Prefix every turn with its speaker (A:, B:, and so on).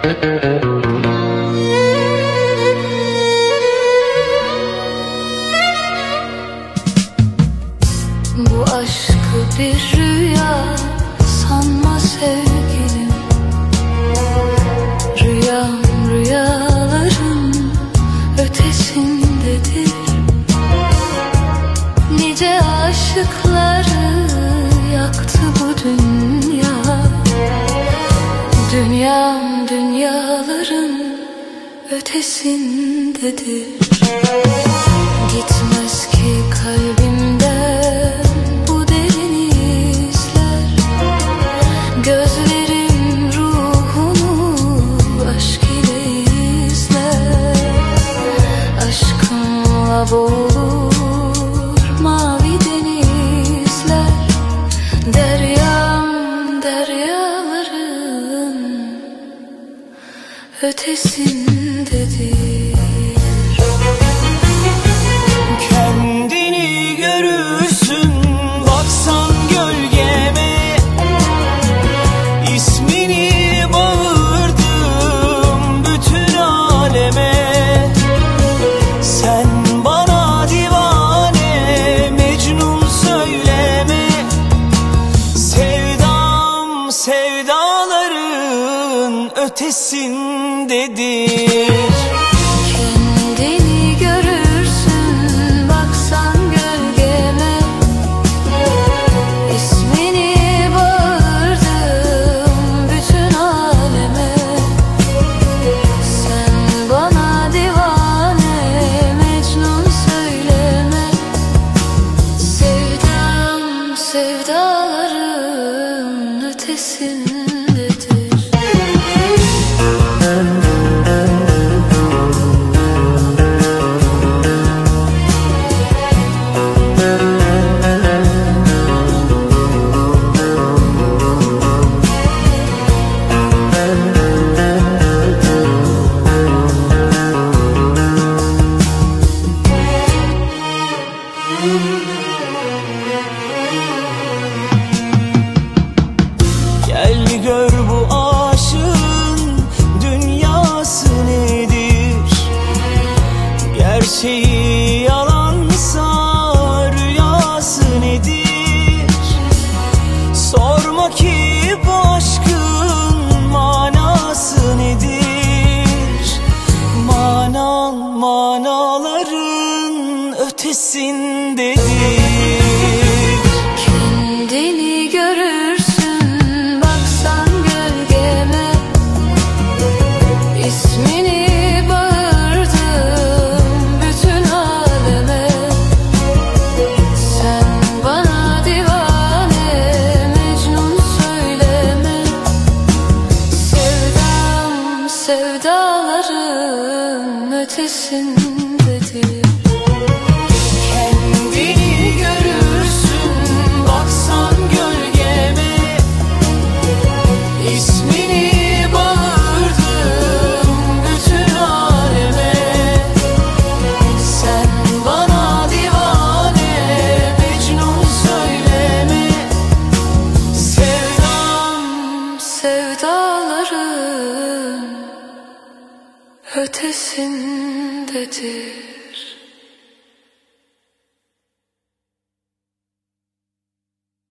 A: Bu aşkı bir rüya sanma sevgilim. Rüyam rüyaların ötesindedir. Nice aşıkları yaktı bu dünya. Dünyam dünyaların ötesindedir. Gitmez ki kalbimden bu derin izler. Gözlerim ruhumu aşk ile izler. Aşkımla boğulur mavi denizler. Deryam deryaların ötesindedir.
B: Kendini görürsün baksan gölgeme. İsmini bağırdım bütün aleme. Sen bana divane Mecnun söyleme. Sevdam sevdaların ötesindedir.
A: Kendini görürsün baksan gölgeme. İsmini bağırdım bütün aleme. Sen bana divane Mecnun söyleme. Sevdam sevdaların ötesindedir.
B: Gel gör bu aşığın dünyası nedir? Gerçeği yalansa rüyası nedir? Sorma ki bu aşkın manası nedir? Manaların ötesindedir.
A: Kendini görürsün baksan gölgeme. İsmini bağırdım bütün aleme. Sen bana divane Mecnun söyleme. Sevdam sevdaların ötesindedir.
B: Kendini görürsün baksan gölgeme. İsmini bağırdım bütün aleme. Sen bana divane Mecnun söyleme.
A: Sevdam sevdaların ötesindedir.